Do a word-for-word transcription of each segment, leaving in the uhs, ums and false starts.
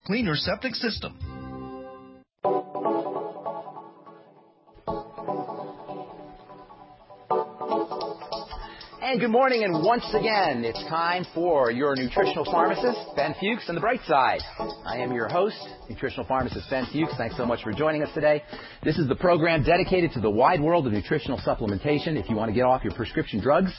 clean your septic system. And good morning, and once again, it's time for your nutritional pharmacist, Ben Fuchs, and the Bright Side. I am your host, nutritional pharmacist Ben Fuchs. Thanks so much for joining us today. This is the program dedicated to the wide world of nutritional supplementation. If you want to get off your prescription drugs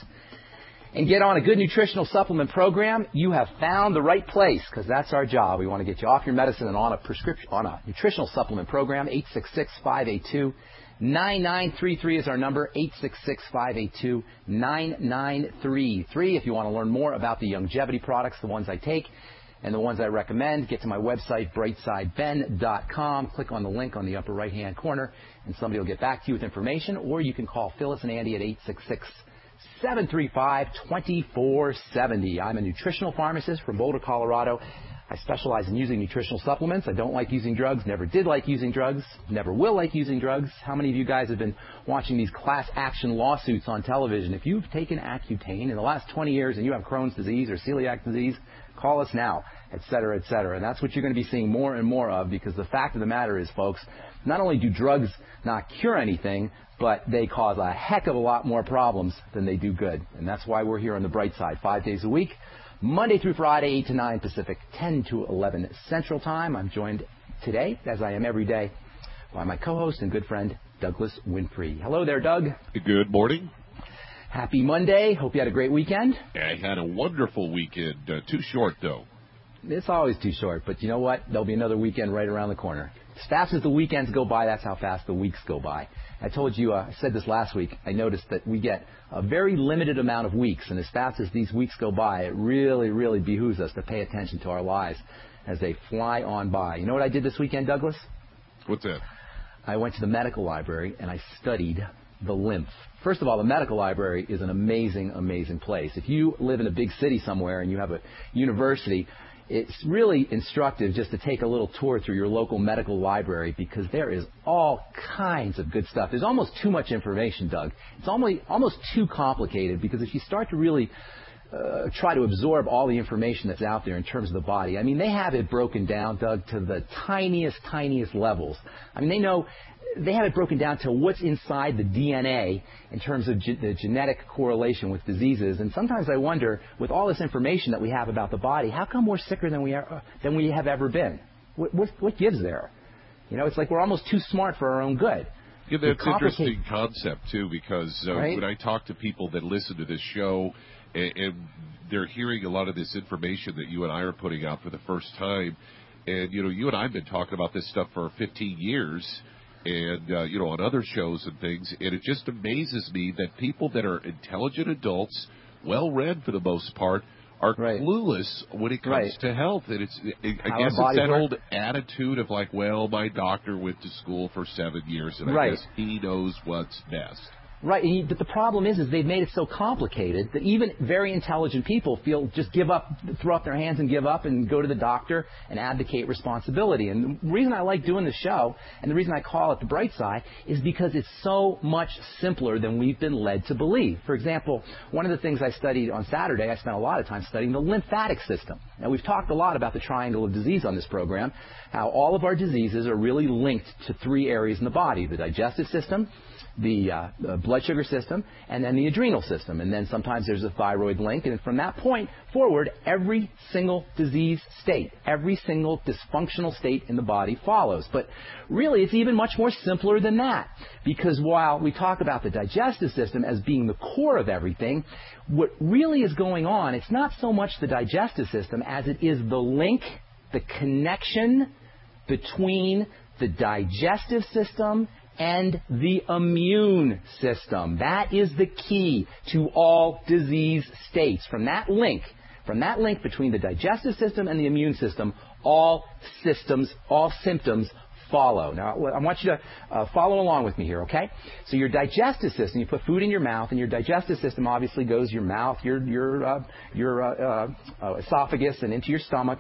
and get on a good nutritional supplement program, you have found the right place, because that's our job. We want to get you off your medicine and on a prescription, on a nutritional supplement program. eight six six, five eight two, nine nine three three is our number, eight six six, five eight two, nine nine three three. If you want to learn more about the longevity products, the ones I take and the ones I recommend, get to my website, bright side ben dot com. Click on the link on the upper right-hand corner, and somebody will get back to you with information, or you can call Phyllis and Andy at eight six six, seven three five, two four seven zero. I'm a nutritional pharmacist from Boulder, Colorado. I specialize in using nutritional supplements. I don't like using drugs, never did like using drugs, never will like using drugs. How many of you guys have been watching these class action lawsuits on television? If you've taken Accutane in the last twenty years and you have Crohn's disease or celiac disease, call us now, et cetera, et cetera. And that's what you're going to be seeing more and more of, because the fact of the matter is, folks, not only do drugs not cure anything, but they cause a heck of a lot more problems than they do good. And that's why we're here on the Bright Side five days a week, Monday through Friday, eight to nine Pacific, ten to eleven Central Time. I'm joined today, as I am every day, by my co-host and good friend, Douglas Winfrey. Hello there, Doug. Good morning. Happy Monday. Hope you had a great weekend. I had a wonderful weekend. Uh, too short, though. It's always too short, but you know what? There'll be another weekend right around the corner. As fast as the weekends go by, that's how fast the weeks go by. I told you, uh, I said this last week, I noticed that we get a very limited amount of weeks, and as fast as these weeks go by, it really, really behooves us to pay attention to our lives as they fly on by. You know what I did this weekend, Douglas? What's that? I went to the medical library and I studied the lymph. First of all, the medical library is an amazing, amazing place. If you live in a big city somewhere and you have a university, it's really instructive just to take a little tour through your local medical library, because there is all kinds of good stuff. There's almost too much information, Doug. It's almost, almost too complicated, because if you start to really uh, try to absorb all the information that's out there in terms of the body, I mean, they have it broken down, Doug, to the tiniest, tiniest levels. I mean, they know... They have it broken down to what's inside the D N A in terms of ge- the genetic correlation with diseases. And sometimes I wonder, with all this information that we have about the body, how come we're sicker than we are, than we have ever been? What, what, what gives there? You know, it's like we're almost too smart for our own good. Yeah, that's an interesting concept, too, because uh, right? when I talk to people that listen to this show, and, and they're hearing a lot of this information that you and I are putting out for the first time, and, you know, you and I have been talking about this stuff for fifteen years, and, uh, you know, on other shows and things, and it just amazes me that people that are intelligent adults, well-read for the most part, are right. clueless when it comes right. to health. And it's, it, I How guess it's that work. old attitude of like, well, my doctor went to school for seven years, and right. I guess he knows what's best. Right, but the problem is, is they've made it so complicated that even very intelligent people feel just give up, throw up their hands and give up and go to the doctor and abdicate responsibility. And the reason I like doing the show, and the reason I call it The Bright Side, is because it's so much simpler than we've been led to believe. For example, one of the things I studied on Saturday, I spent a lot of time studying the lymphatic system. Now, we've talked a lot about the triangle of disease on this program, how all of our diseases are really linked to three areas in the body: the digestive system, the uh, uh, blood sugar system, and then the adrenal system. And then sometimes there's a thyroid link. And from that point forward, every single disease state, every single dysfunctional state in the body follows. But really, it's even much more simpler than that. Because while we talk about the digestive system as being the core of everything, what really is going on, it's not so much the digestive system as it is the link, the connection between the digestive system and the immune system. That is the key to all disease states. From that link, from that link between the digestive system and the immune system, all systems, all symptoms follow. Now, I want you to uh, follow along with me here, okay? So your digestive system, you put food in your mouth, and your digestive system obviously goes your mouth, your your uh, your uh, uh, esophagus, and into your stomach.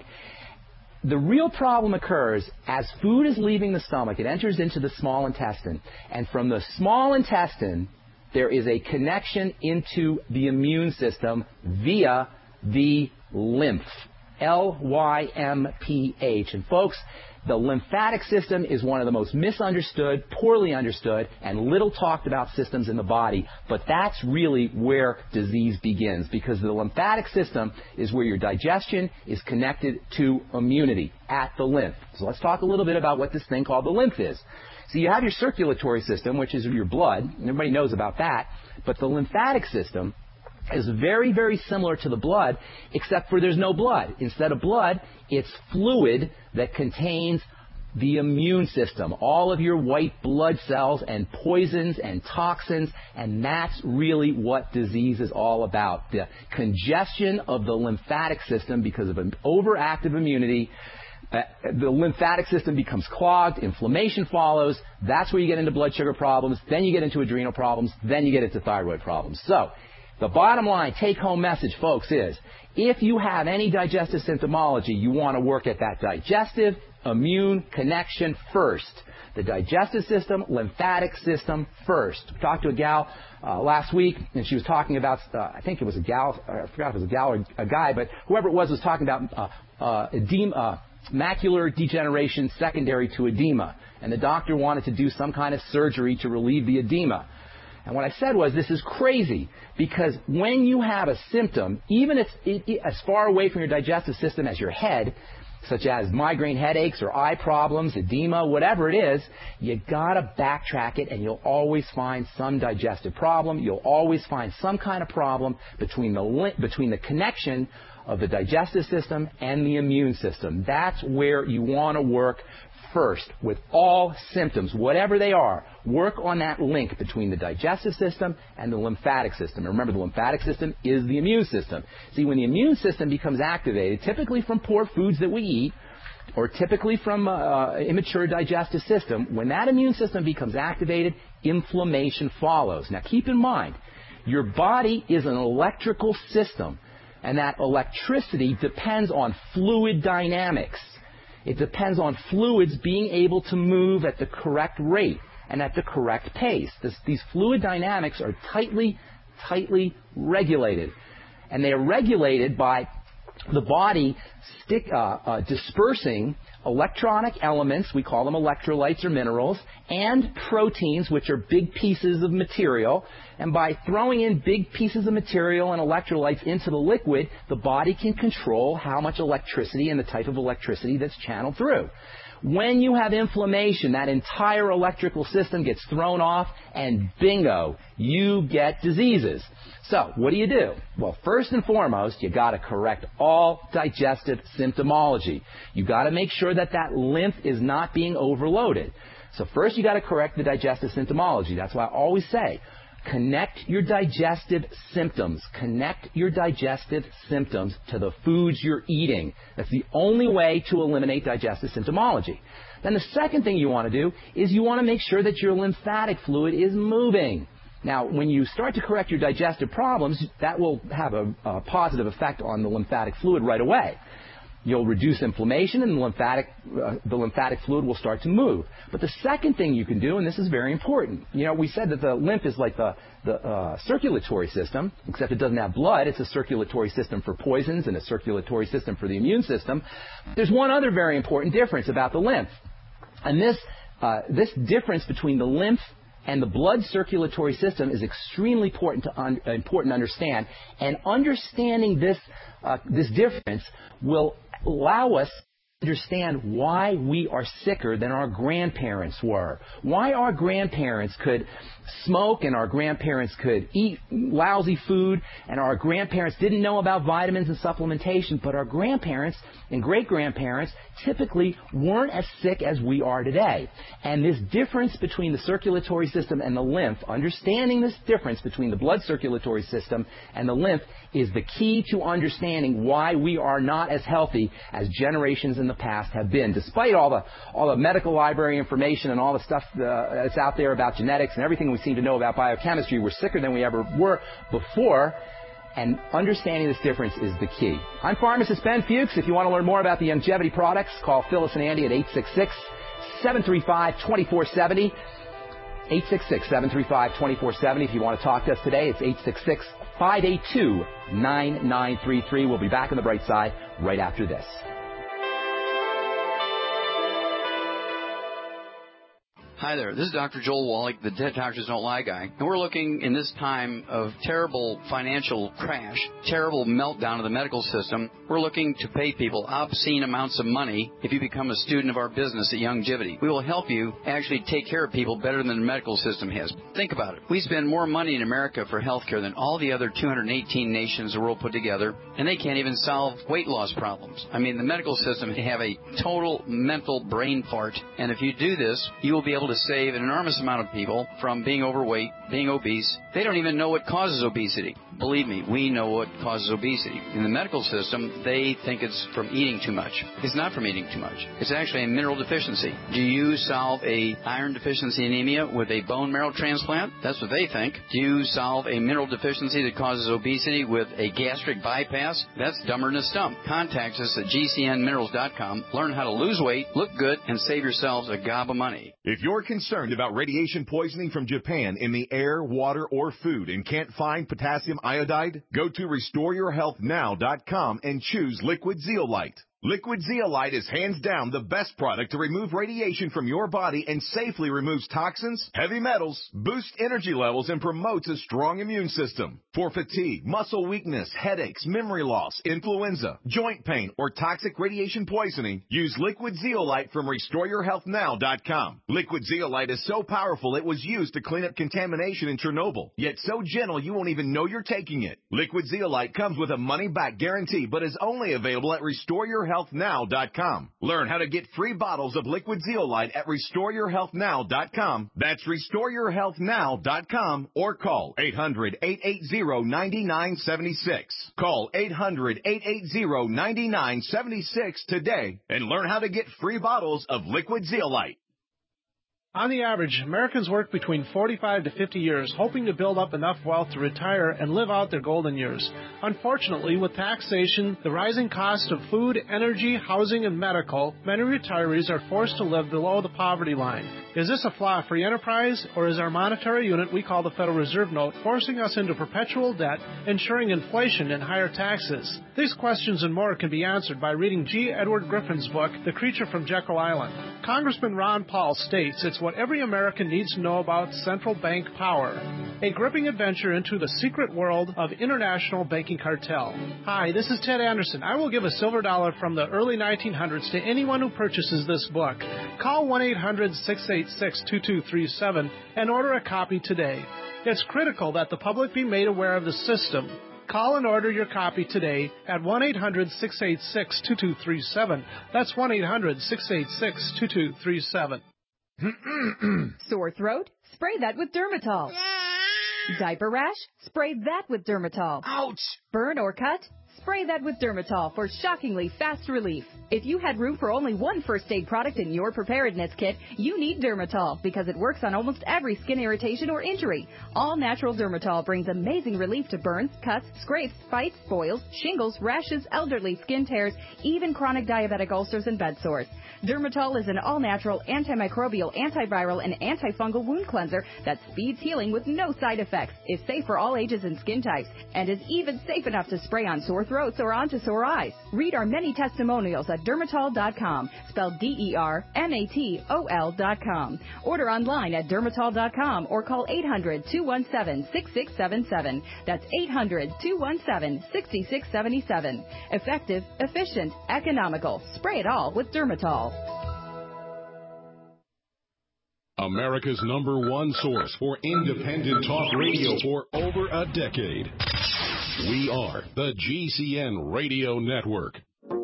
The real problem occurs as food is leaving the stomach. It enters into the small intestine. And from the small intestine, there is a connection into the immune system via the lymph. L Y M P H. And folks, the lymphatic system is one of the most misunderstood, poorly understood, and little talked about systems in the body. But that's really where disease begins, because the lymphatic system is where your digestion is connected to immunity at the lymph. So let's talk a little bit about what this thing called the lymph is. So you have your circulatory system, which is your blood, and everybody knows about that. But the lymphatic system is very, very similar to the blood, except for there's no blood. Instead of blood, it's fluid that contains the immune system, all of your white blood cells and poisons and toxins, and that's really what disease is all about. The congestion of the lymphatic system because of an overactive immunity. Uh, the lymphatic system becomes clogged, inflammation follows, that's where you get into blood sugar problems, then you get into adrenal problems, then you get into thyroid problems. So, the bottom line, take-home message, folks, is if you have any digestive symptomology, you want to work at that digestive immune connection first. The digestive system, lymphatic system first. I talked to a gal uh, last week, and she was talking about, uh, I think it was a gal, I forgot if it was a gal or a guy, but whoever it was was talking about uh, uh, edema, uh, macular degeneration secondary to edema. And the doctor wanted to do some kind of surgery to relieve the edema. And what I said was, this is crazy, because when you have a symptom, even if it, it, as far away from your digestive system as your head, such as migraine headaches or eye problems, edema, whatever it is, you gotta backtrack it, and you'll always find some digestive problem. You'll always find some kind of problem between the between the connection of the digestive system and the immune system. That's where you want to work first with all symptoms, whatever they are. Work on that link between the digestive system and the lymphatic system. And remember, the lymphatic system is the immune system. See, when the immune system becomes activated, typically from poor foods that we eat, or typically from uh, immature digestive system, when that immune system becomes activated, inflammation follows. Now, keep in mind, your body is an electrical system, and that electricity depends on fluid dynamics. It depends on fluids being able to move at the correct rate and at the correct pace. This, these fluid dynamics are tightly, tightly regulated. And they are regulated by the body stick, uh, uh, dispersing electronic elements, we call them electrolytes or minerals, and proteins, which are big pieces of material. And by throwing in big pieces of material and electrolytes into the liquid, the body can control how much electricity and the type of electricity that's channeled through. When you have inflammation, that entire electrical system gets thrown off, and bingo, you get diseases. So, what do you do? Well, first and foremost, you got to correct all digestive symptomology. You got to make sure that that lymph is not being overloaded. So, first you got to correct the digestive symptomology. That's why I always say, connect your digestive symptoms. Connect your digestive symptoms to the foods you're eating. That's the only way to eliminate digestive symptomology. Then the second thing you want to do is you want to make sure that your lymphatic fluid is moving. Now, when you start to correct your digestive problems, that will have a, a positive effect on the lymphatic fluid right away. You'll reduce inflammation, and the lymphatic, uh, the lymphatic fluid will start to move. But the second thing you can do, and this is very important, you know, we said that the lymph is like the, the uh, circulatory system, except it doesn't have blood. It's a circulatory system for poisons and a circulatory system for the immune system. There's one other very important difference about the lymph. And this, uh, this difference between the lymph and the blood circulatory system is extremely important to, un- important to understand. And understanding this, uh, this difference will allow us to understand why we are sicker than our grandparents were. Why our grandparents could smoke and our grandparents could eat lousy food and our grandparents didn't know about vitamins and supplementation, but our grandparents and great-grandparents typically weren't as sick as we are today. And this difference between the circulatory system and the lymph, understanding this difference between the blood circulatory system and the lymph, is the key to understanding why we are not as healthy as generations in the past have been. Despite all the all the medical library information and all the stuff uh, that's out there about genetics and everything we seem to know about biochemistry, we're sicker than we ever were before. And understanding this difference is the key. I'm pharmacist Ben Fuchs. If you want to learn more about the Youngevity products, call Phyllis and Andy at eight six six, seven three five, two four seven zero. eight six six, seven three five, two four seven zero. If you want to talk to us today, it's eight six six, five eight two, nine nine three three. We'll be back on the bright side right after this. Hi there, this is Doctor Joel Wallach, the Dead Doctors Don't Lie guy, and we're looking in this time of terrible financial crash, terrible meltdown of the medical system, we're looking to pay people obscene amounts of money if you become a student of our business at Youngevity. We will help you actually take care of people better than the medical system has. Think about it. We spend more money in America for health care than all the other two hundred eighteen nations of the world put together, and they can't even solve weight loss problems. I mean, the medical system have a total mental brain fart, and if you do this, you will be able to to save an enormous amount of people from being overweight, being obese. They don't even know what causes obesity. Believe me, we know what causes obesity. In the medical system, they think it's from eating too much. It's not from eating too much. It's actually a mineral deficiency. Do you solve a iron deficiency anemia with a bone marrow transplant? That's what they think. Do you solve a mineral deficiency that causes obesity with a gastric bypass? That's dumber than a stump. Contact us at G C N minerals dot com. Learn how to lose weight, look good, and save yourselves a gob of money. If you're concerned about radiation poisoning from Japan in the air, water, or food and can't find potassium iodide, go to restore your health now dot com and choose Liquid Zeolite. Liquid Zeolite is hands down the best product to remove radiation from your body and safely removes toxins, heavy metals, boosts energy levels, and promotes a strong immune system. For fatigue, muscle weakness, headaches, memory loss, influenza, joint pain, or toxic radiation poisoning, use Liquid Zeolite from restore your health now dot com. Liquid Zeolite is so powerful it was used to clean up contamination in Chernobyl, yet so gentle you won't even know you're taking it. Liquid Zeolite comes with a money-back guarantee, but is only available at restore your health now dot com. Learn how to get free bottles of Liquid Zeolite at restore your health now dot com. That's restore your health now dot com or call eight hundred, eight eight zero, nine nine seven six. Call eight hundred, eight eight zero, nine nine seven six today and learn how to get free bottles of Liquid Zeolite. On the average, Americans work between forty-five to fifty years, hoping to build up enough wealth to retire and live out their golden years. Unfortunately, with taxation, the rising cost of food, energy, housing, and medical, many retirees are forced to live below the poverty line. Is this a flaw free enterprise, or is our monetary unit we call the Federal Reserve Note forcing us into perpetual debt, ensuring inflation and higher taxes? These questions and more can be answered by reading G. Edward Griffin's book, The Creature from Jekyll Island. Congressman Ron Paul states it's what every American needs to know about central bank power. A gripping adventure into the secret world of international banking cartel. Hi, this is Ted Anderson. I will give a silver dollar from the early nineteen hundreds to anyone who purchases this book. Call one eight hundred, six eight six, two two three seven and order a copy today. It's critical that the public be made aware of the system. Call and order your copy today at one eight hundred, six eight six, two two three seven. That's one eight hundred, six eight six, two two three seven. Sore throat? Spray that with Dermatol. Diaper rash? Spray that with Dermatol. Ouch! Burn or cut? Spray that with Dermatol for shockingly fast relief. If you had room for only one first aid product in your preparedness kit, you need Dermatol because it works on almost every skin irritation or injury. All natural Dermatol brings amazing relief to burns, cuts, scrapes, bites, boils, shingles, rashes, elderly skin tears, even chronic diabetic ulcers and bed sores. Dermatol is an all-natural, antimicrobial, antiviral, and antifungal wound cleanser that speeds healing with no side effects, is safe for all ages and skin types, and is even safe enough to spray on sore throats or onto sore eyes. Read our many testimonials at dermatol dot com, spelled D E R M A T O L dot com. Order online at dermatol dot com or call eight hundred, two one seven, six six seven seven. That's eight hundred, two one seven, six six seven seven. Effective, efficient, economical. Spray it all with Dermatol. America's number one source for independent talk radio for over a decade. We are the G C N Radio Network.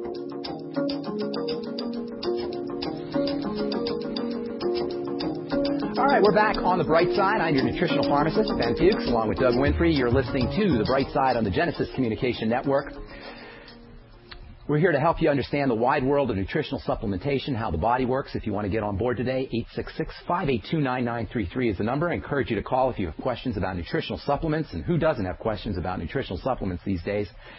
All right, we're back on the Bright Side. I'm your nutritional pharmacist, Ben Fuchs, along with Doug Winfrey. You're listening to the Bright Side on the Genesis Communication Network. We're here to help you understand the wide world of nutritional supplementation, how the body works. If you want to get on board today, eight six six, five eight two, nine nine three three is the number. I encourage you to call if you have questions about nutritional supplements, and who doesn't have questions about nutritional supplements these days.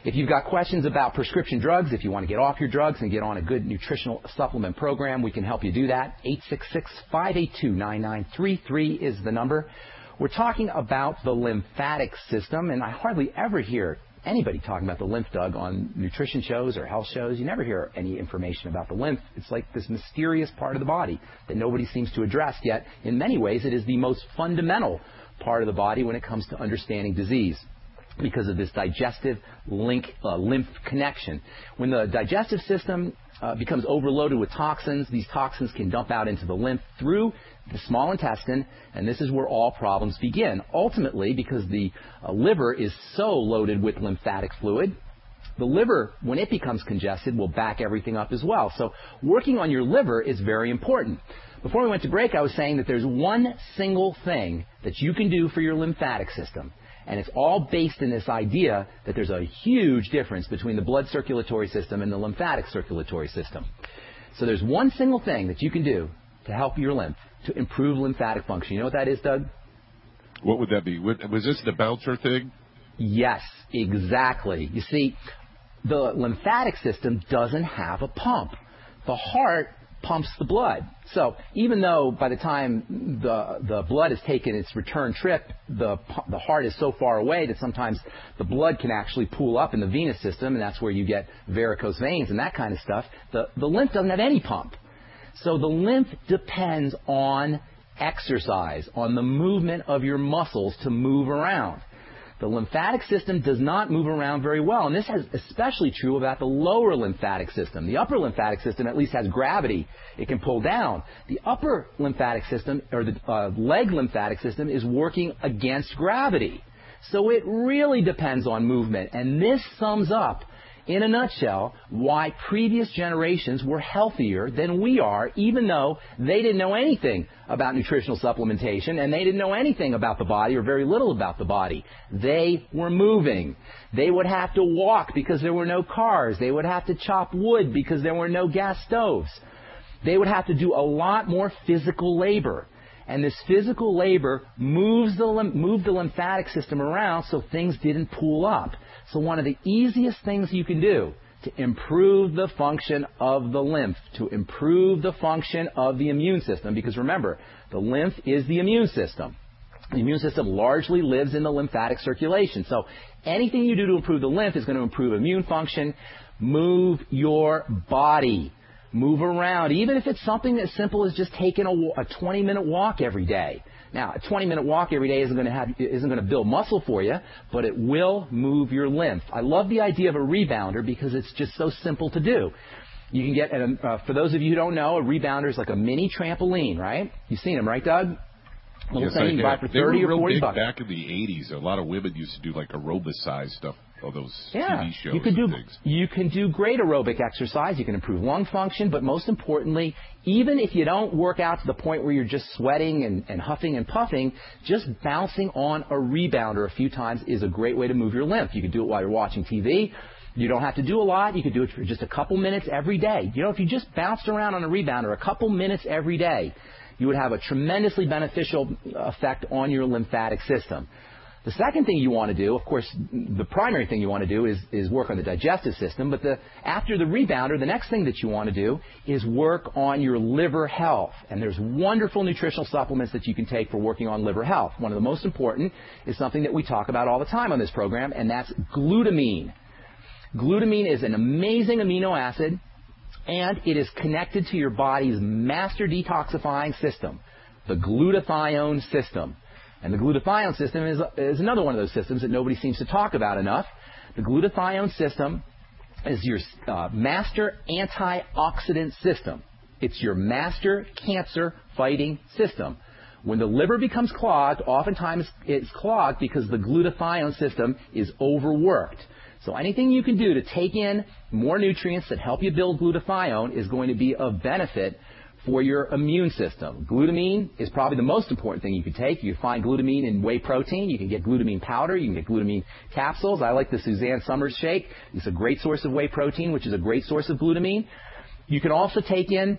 If you've got questions about prescription drugs, if you want to get off your drugs and get on a good nutritional supplement program, we can help you do that. eight six six, five eight two, nine nine three three is the number. We're talking about the lymphatic system, and I hardly ever hear anybody talking about the lymph, Doug, on nutrition shows or health shows. You never hear any information about the lymph. It's like this mysterious part of the body that nobody seems to address, yet in many ways it is the most fundamental part of the body when it comes to understanding disease, because of this digestive link, uh, lymph connection. When the digestive system uh, becomes overloaded with toxins, these toxins can dump out into the lymph through the small intestine, and this is where all problems begin. Ultimately, because the uh, liver is so loaded with lymphatic fluid, the liver, when it becomes congested, will back everything up as well. So working on your liver is very important. Before we went to break, I was saying that there's one single thing that you can do for your lymphatic system. And it's all based in this idea that there's a huge difference between the blood circulatory system and the lymphatic circulatory system. So there's one single thing that you can do to help your lymph, to improve lymphatic function. You know what that is, Doug? What would that be? Was this the bouncer thing? Yes, exactly. You see, the lymphatic system doesn't have a pump. The heart pumps the blood. So even though by the time the the blood has taken its return trip, the the heart is so far away that sometimes the blood can actually pool up in the venous system, and that's where you get varicose veins and that kind of stuff. The the lymph doesn't have any pump. So the lymph depends on exercise, on the movement of your muscles to move around. The lymphatic system does not move around very well, and this is especially true about the lower lymphatic system. The upper lymphatic system at least has gravity. It can pull down. The upper lymphatic system, or the uh, leg lymphatic system, is working against gravity. So it really depends on movement, and this sums up, in a nutshell, why previous generations were healthier than we are, even though they didn't know anything about nutritional supplementation and they didn't know anything about the body, or very little about the body. They were moving. They would have to walk because there were no cars. They would have to chop wood because there were no gas stoves. They would have to do a lot more physical labor. And this physical labor moves the, moved the lymphatic system around so things didn't pool up. So one of the easiest things you can do to improve the function of the lymph, to improve the function of the immune system, because remember, the lymph is the immune system. The immune system largely lives in the lymphatic circulation. So anything you do to improve the lymph is going to improve immune function. Move your body. Move around, even if it's something as simple as just taking a twenty-minute walk every day. Now, a twenty-minute walk every day isn't going to have, isn't going to build muscle for you, but it will move your lymph. I love the idea of a rebounder because it's just so simple to do. You can get, uh, for those of you who don't know, a rebounder is like a mini trampoline, right? You've seen them, right, Doug? Little Yes, thing I you can buy for they thirty were or forty big bucks. Back in the eighties, a lot of women used to do like aerobicized stuff. All those yeah, T V shows you can do and things. you can do great aerobic exercise. You can improve lung function, but most importantly, even if you don't work out to the point where you're just sweating and, and huffing and puffing, just bouncing on a rebounder a few times is a great way to move your lymph. You can do it while you're watching T V. You don't have to do a lot. You can do it for just a couple minutes every day. You know, if you just bounced around on a rebounder a couple minutes every day, you would have a tremendously beneficial effect on your lymphatic system. The second thing you want to do, of course, the primary thing you want to do is, is work on the digestive system, but the, after the rebounder, the next thing that you want to do is work on your liver health. And there's wonderful nutritional supplements that you can take for working on liver health. One of the most important is something that we talk about all the time on this program, and that's glutamine. Glutamine is an amazing amino acid, and it is connected to your body's master detoxifying system, the glutathione system. And the glutathione system is, is another one of those systems that nobody seems to talk about enough. The glutathione system is your uh, master antioxidant system. It's your master cancer-fighting system. When the liver becomes clogged, oftentimes it's clogged because the glutathione system is overworked. So anything you can do to take in more nutrients that help you build glutathione is going to be of benefit for your immune system. Glutamine is probably the most important thing you can take. You can find glutamine in whey protein. You can get glutamine powder. You can get glutamine capsules. I like the Suzanne Summers shake. It's a great source of whey protein, which is a great source of glutamine. You can also take in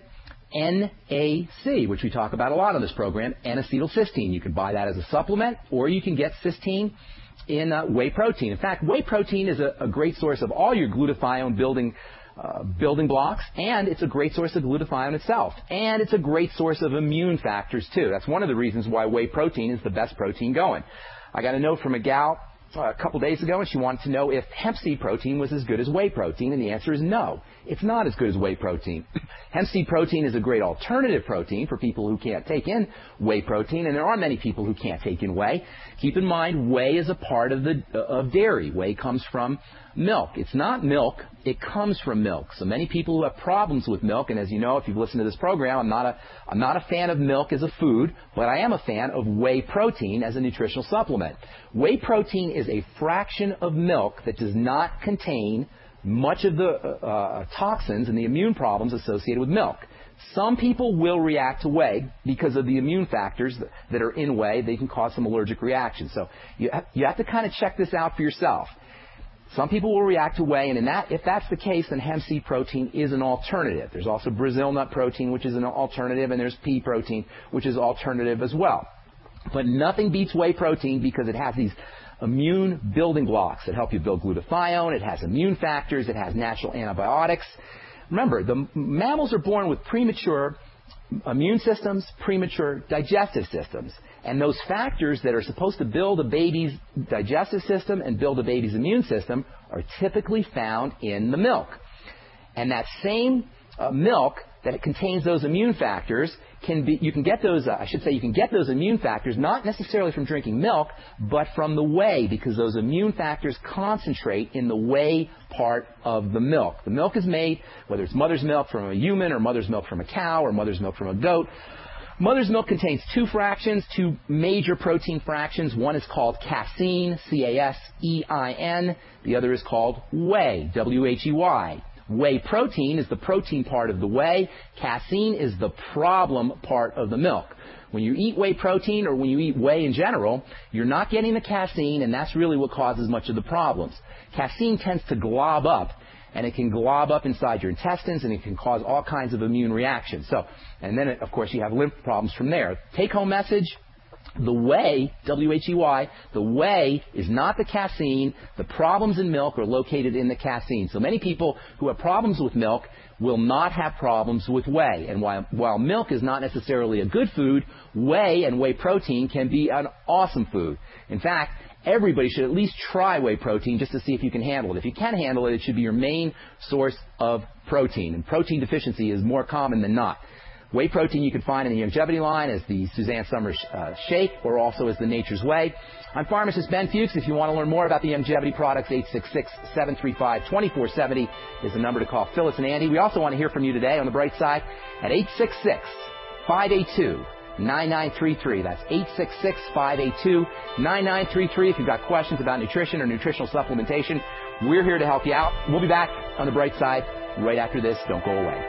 N A C, which we talk about a lot on this program, N-acetylcysteine. You can buy that as a supplement, or you can get cysteine in uh, whey protein. In fact, whey protein is a, a great source of all your glutathione building uh, building blocks, and it's a great source of glutathione itself. And it's a great source of immune factors, too. That's one of the reasons why whey protein is the best protein going. I got a note from a gal uh, a couple days ago, and she wanted to know if hemp seed protein was as good as whey protein, and the answer is no. It's not as good as whey protein. Hemp seed protein is a great alternative protein for people who can't take in whey protein, and there are many people who can't take in whey. Keep in mind, whey is a part of the uh, of dairy. Whey comes from milk. It's not milk. It comes from milk. So many people who have problems with milk, and as you know, if you've listened to this program, I'm not a I'm not a fan of milk as a food, but I am a fan of whey protein as a nutritional supplement. Whey protein is a fraction of milk that does not contain much of the uh, toxins and the immune problems associated with milk. Some people will react to whey because of the immune factors that, that are in whey. They can cause some allergic reactions. So you have, you have to kind of check this out for yourself. Some people will react to whey, and in that, if that's the case, then hemp seed protein is an alternative. There's also Brazil nut protein, which is an alternative, and there's pea protein, which is alternative as well. But nothing beats whey protein because it has these immune building blocks that help you build glutathione. It has immune factors. It has natural antibiotics. Remember, the mammals are born with premature immune systems, premature digestive systems. And those factors that are supposed to build a baby's digestive system and build a baby's immune system are typically found in the milk. And that same uh, milk that contains those immune factors can be, you can get those, uh, I should say, you can get those immune factors not necessarily from drinking milk, but from the whey, because those immune factors concentrate in the whey part of the milk. The milk is made, whether it's mother's milk from a human or mother's milk from a cow or mother's milk from a goat. Mother's milk contains two fractions, two major protein fractions. One is called casein, C A S E I N. The other is called whey, W H E Y. Whey protein is the protein part of the whey. Casein is the problem part of the milk. When you eat whey protein or when you eat whey in general, you're not getting the casein, and that's really what causes much of the problems. Casein tends to glob up, and it can glob up inside your intestines, and it can cause all kinds of immune reactions. So, and then, of course, you have lymph problems from there. Take-home message. The whey, W H E Y, the whey is not the casein. The problems in milk are located in the casein. So many people who have problems with milk will not have problems with whey. And while, while milk is not necessarily a good food, whey and whey protein can be an awesome food. In fact, everybody should at least try whey protein just to see if you can handle it. If you can handle it, it should be your main source of protein. And protein deficiency is more common than not. Whey protein you can find in the Youngevity line as the Suzanne Somers uh, Shake, or also as the Nature's Whey. I'm pharmacist Ben Fuchs. If you want to learn more about the Youngevity products, eight six six, seven three five, two four seven zero is the number to call Phyllis and Andy. We also want to hear from you today on the bright side at eight six six, five eight two, nine nine three three. That's eight six six, five eight two, nine nine three three. If you've got questions about nutrition or nutritional supplementation, we're here to help you out. We'll be back on the bright side right after this. Don't go away.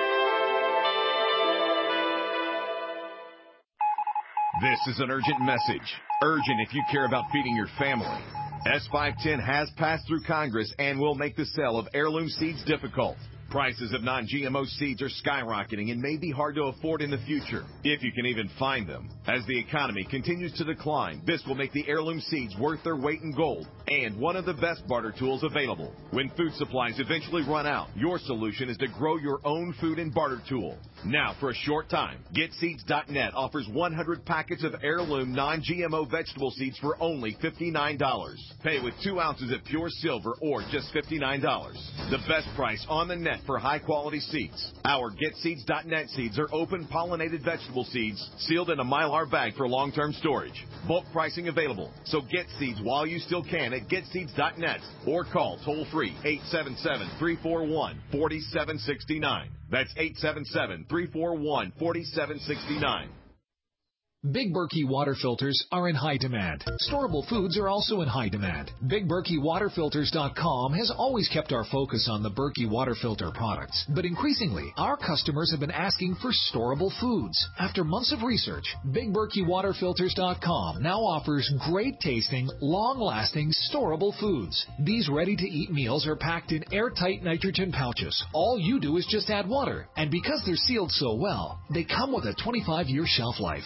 This is an urgent message. Urgent if you care about feeding your family. S five ten has passed through Congress and will make the sale of heirloom seeds difficult. Prices of non G M O seeds are skyrocketing and may be hard to afford in the future, if you can even find them. As the economy continues to decline, this will make the heirloom seeds worth their weight in gold and one of the best barter tools available. When food supplies eventually run out, your solution is to grow your own food and barter tool. Now, for a short time, Get Seeds dot net offers one hundred packets of heirloom non G M O vegetable seeds for only fifty-nine dollars. Pay with two ounces of pure silver or just fifty-nine dollars. The best price on the net for high-quality seeds. Our Get Seeds dot net seeds are open pollinated vegetable seeds sealed in a Mylar bag for long-term storage. Bulk pricing available, so get seeds while you still can at Get Seeds dot net or call toll-free eight seven seven, three four one, four seven six nine. That's eight seven seven, three four one, four seven six nine. Big Berkey water filters are in high demand. Storable foods are also in high demand. Big Berkey Water Filters dot com has always kept our focus on the Berkey water filter products. But increasingly, our customers have been asking for storable foods. After months of research, Big Berkey Water Filters dot com now offers great tasting, long-lasting, storable foods. These ready-to-eat meals are packed in airtight nitrogen pouches. All you do is just add water. And because they're sealed so well, they come with a twenty-five year shelf life. Combine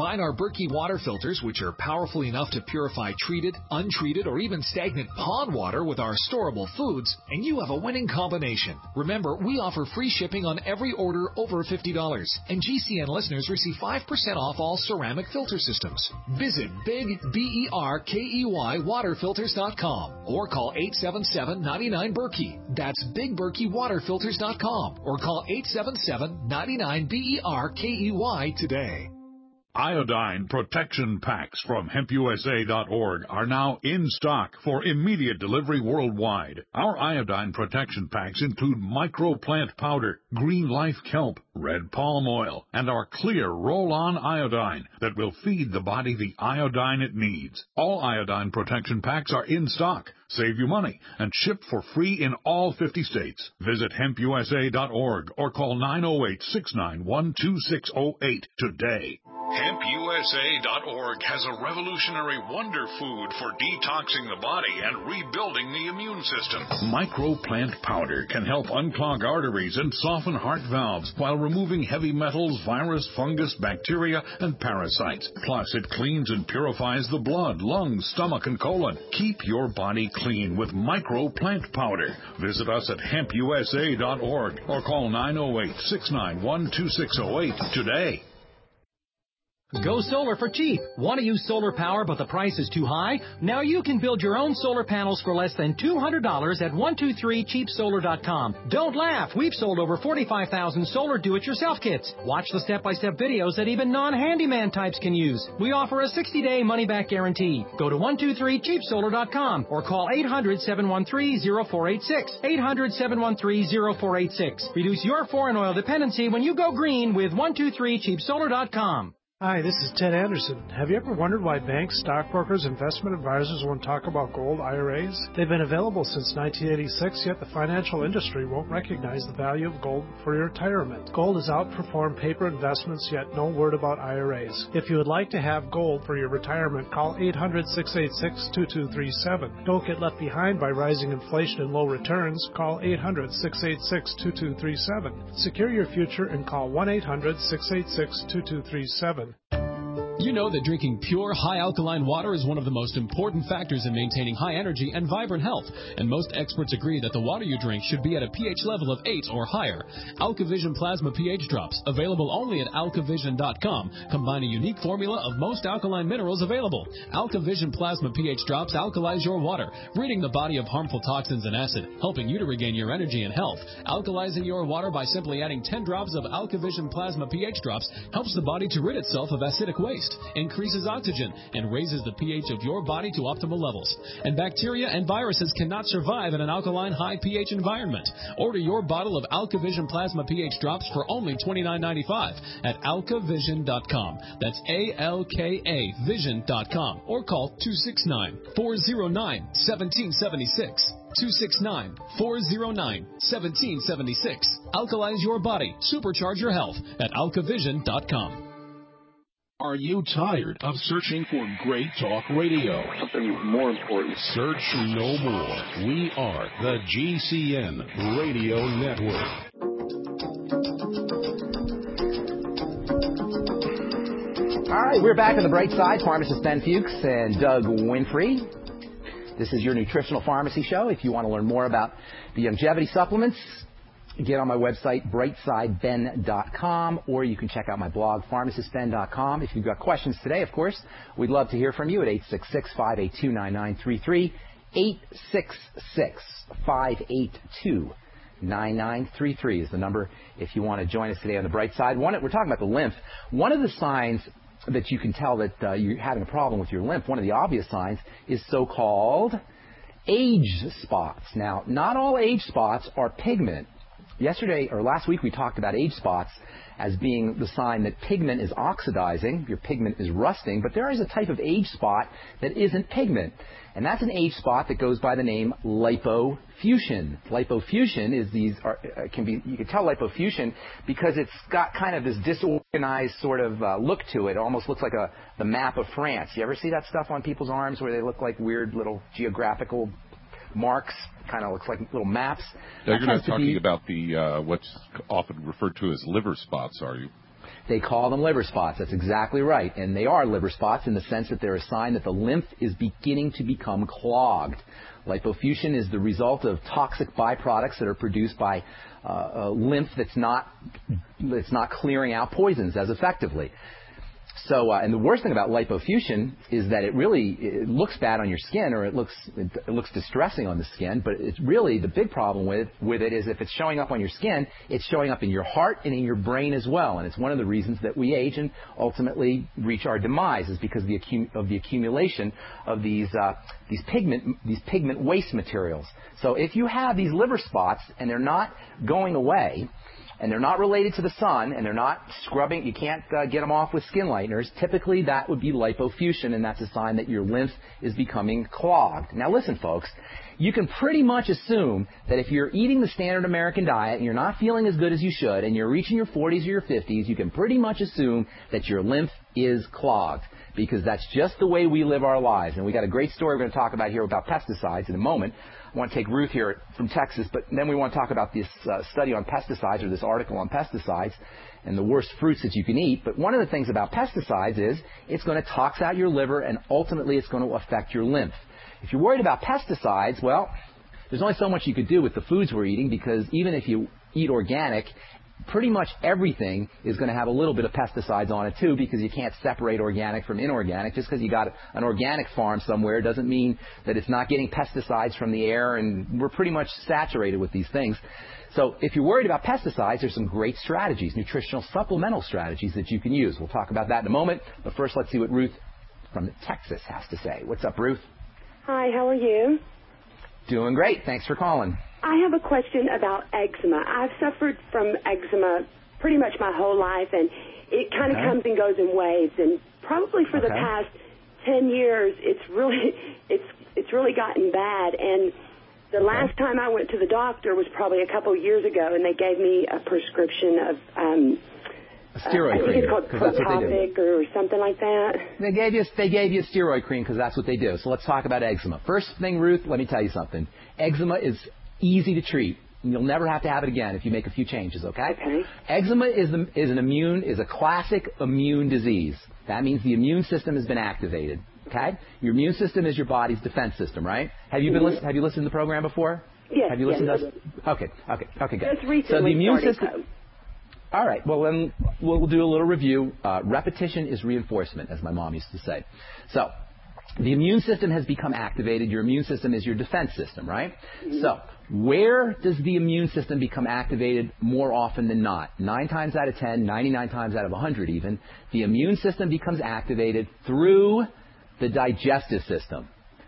Combine our Berkey water filters, which are powerful enough to purify treated, untreated, or even stagnant pond water with our storable foods, and you have a winning combination. Remember, we offer free shipping on every order over fifty dollars, and G C N listeners receive five percent off all ceramic filter systems. Visit Big B E R K E Y water filters dot com or call eight seven seven, nine nine, Berkey. That's Big Berkey water filters dot com or call eight seven seven, nine nine, B E R K E Y today. Iodine protection packs from hemp U S A dot org are now in stock for immediate delivery worldwide. Our iodine protection packs include microplant powder, green life kelp, red palm oil, and our clear roll-on iodine that will feed the body the iodine it needs. All iodine protection packs are in stock. Save you money and ship for free in all fifty states. Visit hemp U S A dot org or call nine oh eight, six nine one, two six oh eight today. hemp U S A dot org has a revolutionary wonder food for detoxing the body and rebuilding the immune system. Microplant powder can help unclog arteries and soften heart valves while removing heavy metals, virus, fungus, bacteria, and parasites. Plus, it cleans and purifies the blood, lungs, stomach, and colon. Keep your body clean with Microplant powder. Visit us at hemp U S A dot org or call nine oh eight, six nine one, two six oh eight today. Go solar for cheap. Want to use solar power but the price is too high? Now you can build your own solar panels for less than two hundred dollars at one two three cheap solar dot com. Don't laugh. We've sold over forty-five thousand solar do-it-yourself kits. Watch the step-by-step videos that even non-handyman types can use. We offer a sixty-day money-back guarantee. Go to one two three cheap solar dot com or call eight hundred, seven one three, oh four eight six. eight hundred, seven one three, oh four eight six. Reduce your foreign oil dependency when you go green with one two three cheap solar dot com. Hi, this is Ted Anderson. Have you ever wondered why banks, stockbrokers, investment advisors won't talk about gold I R As? They've been available since nineteen eighty-six, yet the financial industry won't recognize the value of gold for your retirement. Gold has outperformed paper investments, yet no word about I R As. If you would like to have gold for your retirement, call eight hundred, six eight six, two two three seven. Don't get left behind by rising inflation and low returns. Call eight hundred, six eight six, two two three seven. Secure your future and call one eight hundred, six eight six, two two three seven. You know that drinking pure, high alkaline water is one of the most important factors in maintaining high energy and vibrant health, and most experts agree that the water you drink should be at a pH level of eight or higher. AlkaVision Plasma pH Drops, available only at alkavision dot com, combine a unique formula of most alkaline minerals available. AlkaVision Plasma pH Drops alkalize your water, ridding the body of harmful toxins and acid, helping you to regain your energy and health. Alkalizing your water by simply adding ten drops of AlkaVision Plasma pH Drops helps the body to rid itself of acidic waste, increases oxygen, and raises the pH of your body to optimal levels. And bacteria and viruses cannot survive in an alkaline high pH environment. Order your bottle of AlkaVision Plasma pH Drops for only twenty-nine ninety-five at alkavision dot com. That's A L K A vision dot com or call two six nine, four oh nine, one seven seven six. two six nine, four oh nine, one seven seven six. Alkalize your body. Supercharge your health at alkavision dot com. Are you tired of searching for great talk radio? Something more important. Search no more. We are the G C N Radio Network. All right, we're back on the bright side. Pharmacist Ben Fuchs and Doug Winfrey. This is your nutritional pharmacy show. If you want to learn more about the longevity supplements, get on my website, bright side ben dot com, or you can check out my blog, pharmacist ben dot com. If you've got questions today, of course, we'd love to hear from you at eight six six, five eight two, nine nine three three, eight six six, five eight two, nine nine three three is the number if you want to join us today on the bright side. One, we're talking about the lymph. One of the signs that you can tell that uh, you're having a problem with your lymph, one of the obvious signs, is so-called age spots. Now, not all age spots are pigment. Yesterday or last week we talked about age spots as being the sign that pigment is oxidizing, your pigment is rusting, but there is a type of age spot that isn't pigment. And that's an age spot that goes by the name lipofuscin. Lipofuscin is these are, uh, can be you can tell lipofuscin because it's got kind of this disorganized sort of uh, look to it. It almost looks like a the map of France. You ever see that stuff on people's arms where they look like weird little geographical marks? Kind of looks like little maps. Now, you're not talking be, about the uh, what's often referred to as liver spots, are you? They call them liver spots. That's exactly right. And they are liver spots in the sense that they're a sign that the lymph is beginning to become clogged. Lipofuscin is the result of toxic byproducts that are produced by uh, a lymph that's not, that's not clearing out poisons as effectively. So, uh, and the worst thing about lipofuscin is that it really it looks bad on your skin, or it looks it looks distressing on the skin. But it's really the big problem with with it is if it's showing up on your skin, it's showing up in your heart and in your brain as well. And it's one of the reasons that we age and ultimately reach our demise is because of the, accum- of the accumulation of these uh, these pigment these pigment waste materials. So if you have these liver spots and they're not going away, and they're not related to the sun, and they're not scrubbing, you can't uh, get them off with skin lighteners, typically that would be lipofuscin, and that's a sign that your lymph is becoming clogged. Now listen, folks, you can pretty much assume that if you're eating the standard American diet and you're not feeling as good as you should, and you're reaching your forties or your fifties, you can pretty much assume that your lymph is clogged, because that's just the way we live our lives. And we got a great story we're going to talk about here about pesticides in a moment. I want to take Ruth here from Texas, but then we want to talk about this uh, study on pesticides, or this article on pesticides and the worst fruits that you can eat. But one of the things about pesticides is it's going to tox out your liver, and ultimately it's going to affect your lymph. If you're worried about pesticides, well, there's only so much you could do with the foods we're eating, because even if you eat organic, pretty much everything is going to have a little bit of pesticides on it too, because you can't separate organic from inorganic. Just because you got an organic farm somewhere doesn't mean that it's not getting pesticides from the air, and we're pretty much saturated with these things. So if you're worried about pesticides, there's some great strategies, nutritional supplemental strategies that you can use. We'll talk about that in a moment, but first let's see what Ruth from Texas has to say. What's up, Ruth? Hi, how are you? Doing great. Thanks for calling. I have a question about eczema. I've suffered from eczema pretty much my whole life, and it kind of Okay. comes and goes in waves. And probably for the Okay. past ten years, it's really it's it's really gotten bad. And the last time I went to the doctor was probably a couple years ago, and they gave me a prescription of um, A steroid uh, I think cream, it's called 'cause that's what they do. Protopic or something like that. They gave you they gave you a steroid cream because that's what they do. So let's talk about eczema. First thing, Ruth, let me tell you something. Eczema is easy to treat. You'll never have to have it again if you make a few changes, okay? Okay. Eczema is, the, is an immune is a classic immune disease. That means the immune system has been activated, okay? Your immune system is your body's defense system, right? Have you been Mhm. listen, have you listened to the program before? Yes. Have you listened yes. to us? Okay, okay, okay, good. Just recently So the immune started, system. All right. Well, then we'll, we'll do a little review. Uh, repetition is reinforcement, as my mom used to say. So the immune system has become activated. Your immune system is your defense system, right? Mm-hmm. So where does the immune system become activated more often than not? Nine times out of ten, ninety-nine times out of one hundred even, the immune system becomes activated through the digestive system.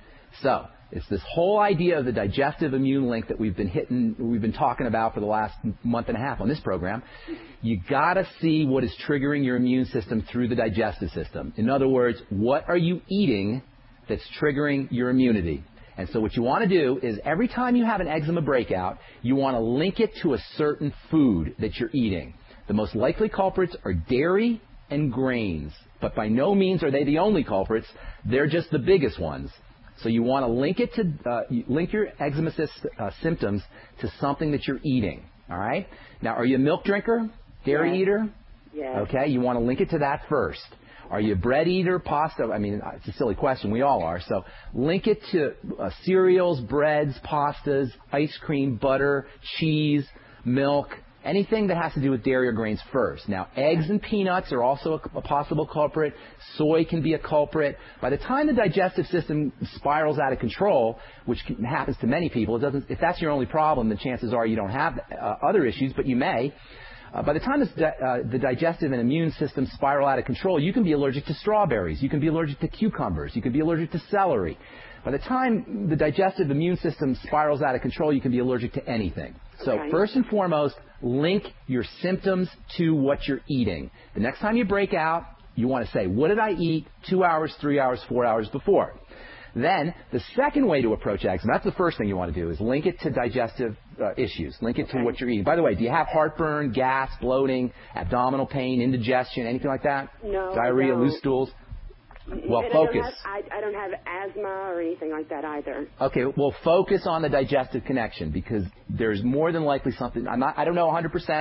So it's this whole idea of the digestive immune link that we've been hitting, we've been talking about for the last month and a half on this program. You gotta see what is triggering your immune system through the digestive system. In other words, what are you eating that's triggering your immunity? And so what you want to do is every time you have an eczema breakout, you want to link it to a certain food that you're eating. The most likely culprits are dairy and grains, but by no means are they the only culprits. They're just the biggest ones. So you want to link it to uh, link your eczema uh, symptoms to something that you're eating. All right. Now, are you a milk drinker, dairy Yes. eater? Yes. Okay. You want to link it to that first. Are you a bread eater, pasta? I mean, it's a silly question. We all are. So link it to uh, cereals, breads, pastas, ice cream, butter, cheese, milk, anything that has to do with dairy or grains first. Now, eggs and peanuts are also a, a possible culprit. Soy can be a culprit. By the time the digestive system spirals out of control, which can, happens to many people, it doesn't. If that's your only problem, then chances are you don't have uh, other issues, but you may. Uh, by the time this di- uh, the digestive and immune system spiral out of control, you can be allergic to strawberries. You can be allergic to cucumbers. You can be allergic to celery. By the time the digestive immune system spirals out of control, you can be allergic to anything. So Okay. first and foremost, link your symptoms to what you're eating. The next time you break out, you want to say, what did I eat two hours, three hours, four hours before? Then the second way to approach eczema, that's the first thing you want to do, is link it to digestive uh, issues. Link it Okay. to what you're eating. By the way, do you have heartburn, gas, bloating, abdominal pain, indigestion, anything like that? No, I Diarrhea, don't. loose stools? Well, And focus. I don't, have, I, I don't have asthma or anything like that either. Okay, well, focus on the digestive connection, because there's more than likely something. I'm not, I don't know one hundred percent.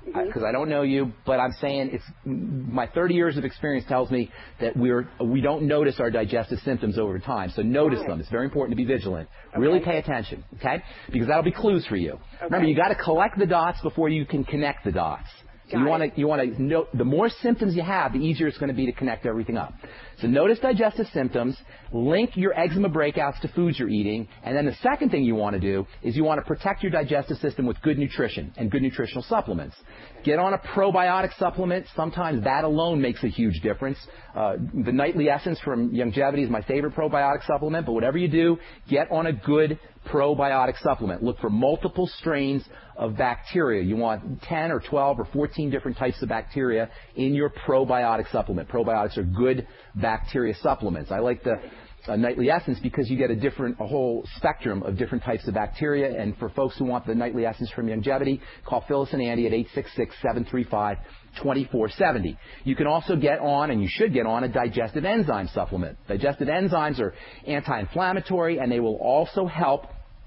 because mm-hmm. I, I don't know you, but I'm saying it's my thirty years of experience tells me that we're we don't notice our digestive symptoms over time. So notice right. them. It's very important to be vigilant. Okay. Really pay attention, okay? Because that'll be clues for you. Okay. Remember, you got to collect the dots before you can connect the dots. So you want to you want to know the more symptoms you have, the easier it's going to be to connect everything up. So notice digestive symptoms, link your eczema breakouts to foods you're eating, and then the second thing you want to do is you want to protect your digestive system with good nutrition and good nutritional supplements. Get on a probiotic supplement. Sometimes that alone makes a huge difference. Uh, the Nightly Essence from Youngevity is my favorite probiotic supplement, but whatever you do, get on a good probiotic supplement. Look for multiple strains of bacteria. You want ten or twelve or fourteen different types of bacteria in your probiotic supplement. Probiotics are good bacteria supplements. I like the uh, Nightly Essence because you get a different, a whole spectrum of different types of bacteria. And for folks who want the Nightly Essence from Youngevity, call Phyllis and Andy at eight six six, seven three five, two four seven zero. You can also get on, and you should get on, a digestive enzyme supplement. Digestive enzymes are anti-inflammatory, and they will also help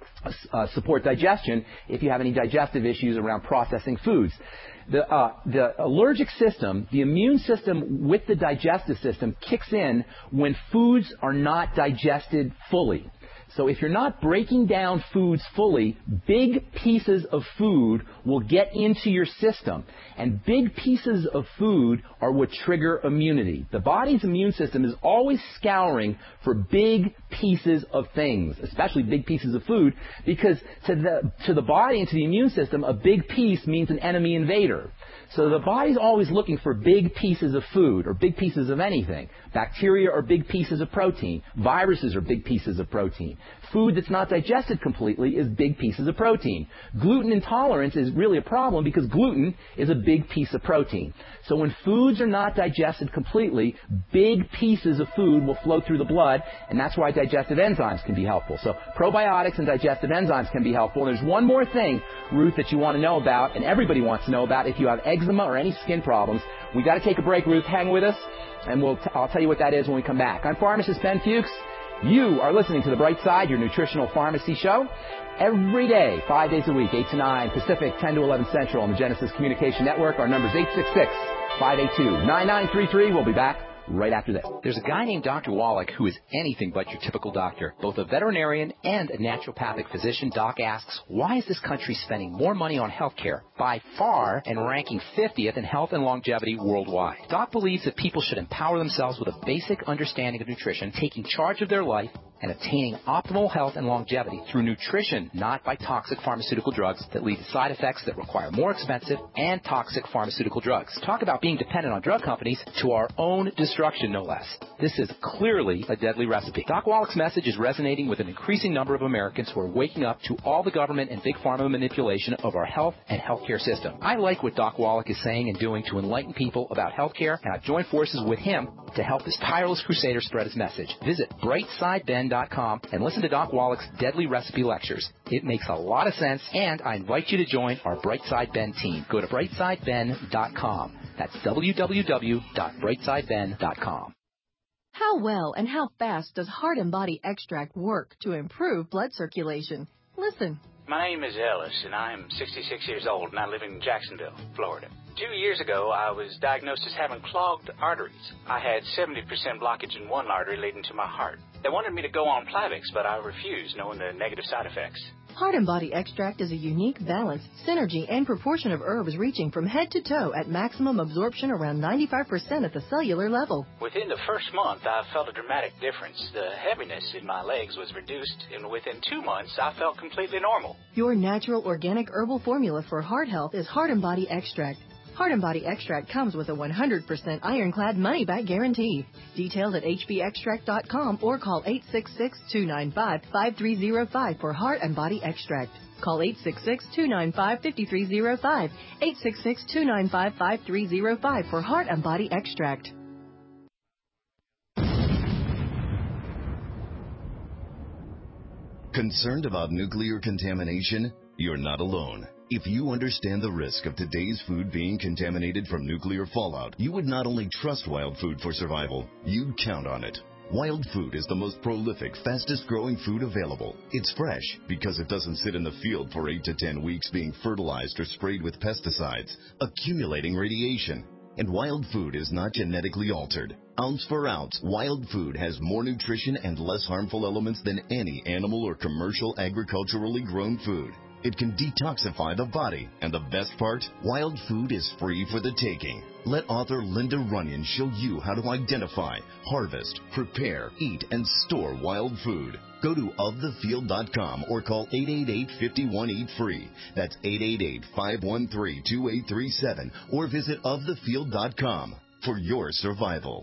Uh, support digestion if you have any digestive issues around processing foods. The, uh, the allergic system, the immune system with the digestive system kicks in when foods are not digested fully. So if you're not breaking down foods fully, big pieces of food will get into your system. And big pieces of food are what trigger immunity. The body's immune system is always scouring for big pieces of things, especially big pieces of food, because to the, to the body and to the immune system, a big piece means an enemy invader. So the body's always looking for big pieces of food or big pieces of anything. Bacteria are big pieces of protein. Viruses are big pieces of protein. Food that's not digested completely is big pieces of protein. Gluten intolerance is really a problem because gluten is a big piece of protein. So when foods are not digested completely, big pieces of food will flow through the blood, and that's why digestive enzymes can be helpful. So probiotics and digestive enzymes can be helpful. And there's one more thing, Ruth, that you want to know about, and everybody wants to know about if you have eczema or any skin problems. We got to take a break, Ruth. Hang with us, and we'll t- I'll tell you what that is when we come back. I'm pharmacist Ben Fuchs. You are listening to The Bright Side, your nutritional pharmacy show, every day, five days a week, eight to nine Pacific, ten to eleven Central on the Genesis Communication Network. Our number is eight six six, five eight two, nine nine three three. We'll be back right after this. There's a guy named Doctor Wallach who is anything but your typical doctor. Both a veterinarian and a naturopathic physician, Doc asks, why is this country spending more money on health care by far and ranking fiftieth in health and longevity worldwide? Doc believes that people should empower themselves with a basic understanding of nutrition, taking charge of their life, and attaining optimal health and longevity through nutrition, not by toxic pharmaceutical drugs that lead to side effects that require more expensive and toxic pharmaceutical drugs. Talk about being dependent on drug companies to our own destruction, no less. This is clearly a deadly recipe. Doc Wallach's message is resonating with an increasing number of Americans who are waking up to all the government and big pharma manipulation of our health and healthcare system. I like what Doc Wallach is saying and doing to enlighten people about healthcare, and I've joined forces with him to help this tireless crusader spread his message. Visit bright side ben dot com and listen to Doc Wallach's Deadly Recipe Lectures. It makes a lot of sense, and I invite you to join our Brightside Ben team. Go to bright side ben dot com. That's w w w dot bright side ben dot com. How well and how fast does Heart and Body Extract work to improve blood circulation? Listen. My name is Ellis, and I am sixty-six years old, and I live in Jacksonville, Florida. Two years ago, I was diagnosed as having clogged arteries. I had seventy percent blockage in one artery leading to my heart. They wanted me to go on Plavix, but I refused, knowing the negative side effects. Heart and Body Extract is a unique balance, synergy, and proportion of herbs reaching from head to toe at maximum absorption around ninety-five percent at the cellular level. Within the first month, I felt a dramatic difference. The heaviness in my legs was reduced, and within two months, I felt completely normal. Your natural organic herbal formula for heart health is Heart and Body Extract. Heart and Body Extract comes with a one hundred percent ironclad money-back guarantee. Details at h b extract dot com or call eight six six, two nine five, five three zero five for Heart and Body Extract. Call eight six six, two nine five, five three zero five, eight six six, two nine five, five three zero five for Heart and Body Extract. Concerned about nuclear contamination? You're not alone. If you understand the risk of today's food being contaminated from nuclear fallout, you would not only trust Wild Food for survival, you'd count on it. Wild Food is the most prolific, fastest-growing food available. It's fresh because it doesn't sit in the field for eight to ten weeks being fertilized or sprayed with pesticides, accumulating radiation. And Wild Food is not genetically altered. Ounce for ounce, Wild Food has more nutrition and less harmful elements than any animal or commercial agriculturally grown food. It can detoxify the body, and the best part, Wild Food is free for the taking. Let author Linda Runyon show you how to identify, harvest, prepare, eat, and store wild food. Go to of the field dot com or call eight eight eight, five one, eat free. That's eight eight eight, five one three, two eight three seven or visit of the field dot com for your survival.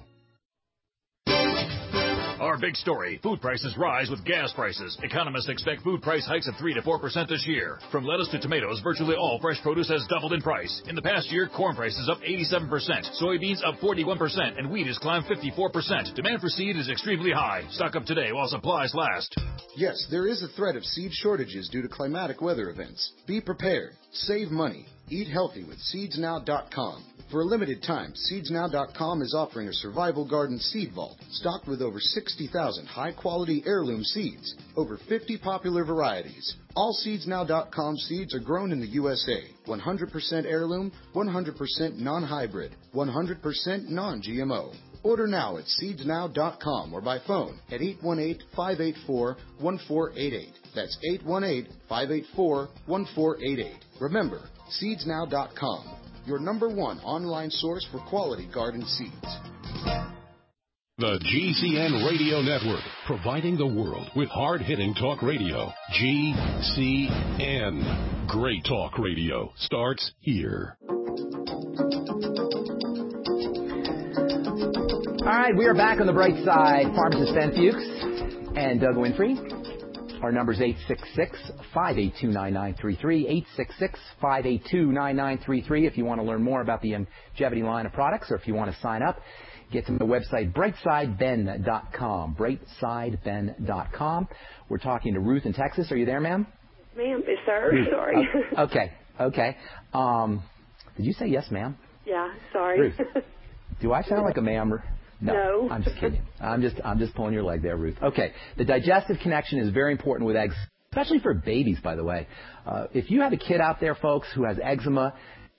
Our big story, food prices rise with gas prices. Economists expect food price hikes of three to four percent this year. From lettuce to tomatoes, virtually all fresh produce has doubled in price. In the past year, corn prices up eighty-seven percent, soybeans up forty-one percent, and wheat has climbed fifty-four percent. Demand for seed is extremely high. Stock up today while supplies last. Yes, there is a threat of seed shortages due to climatic weather events. Be prepared. Save money. Eat healthy with seeds now dot com. For a limited time, seeds now dot com is offering a survival garden seed vault stocked with over sixty thousand high-quality heirloom seeds, over fifty popular varieties. All seeds now dot com seeds are grown in the U S A, one hundred percent heirloom, one hundred percent non-hybrid, one hundred percent non-G M O. Order now at seeds now dot com or by phone at eight one eight, five eight four, one four eight eight. That's eight one eight, five eight four, one four eight eight. Remember, seeds now dot com, your number one online source for quality garden seeds. The G C N Radio Network, providing the world with hard-hitting talk radio. G C N. Great talk radio starts here. All right, we are back on the bright side. Pharmacist Ben Fuchs and Doug Winfrey. Our number is eight six six, five eight two, nine nine three three, eight six six, five eight two, nine nine three three if you want to learn more about the Youngevity line of products, or if you want to sign up, get to the website brightside ben dot com, brightside ben dot com. We're talking to Ruth in Texas. Are you there, ma'am? Ma'am, yes, sir. Ruth. Sorry. Uh, okay, okay. Um, did you say yes, ma'am? Yeah, sorry. Ruth, do I sound like a ma'am? No, no, I'm just kidding. I'm just I'm just pulling your leg there, Ruth. Okay, the digestive connection is very important with eggs, especially for babies, by the way. Uh, if you have a kid out there, folks, who has eczema,